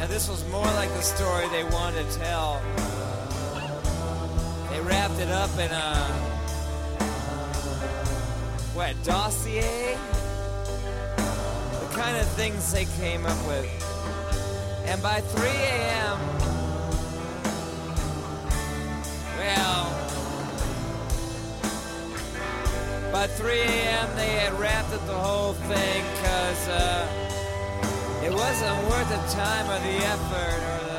Now this was more like the story they wanted to tell. They wrapped it up in a dossier? The kind of things they came up with. And by 3 a.m., well, by 3 a.m. they had wrapped up the whole thing because it wasn't worth the time or the effort or